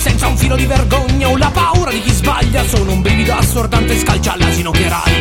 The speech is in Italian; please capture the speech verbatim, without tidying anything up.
senza un filo di vergogna o la paura di chi sbaglia. Sono un brivido assordante, scalcia all'asino che raglia.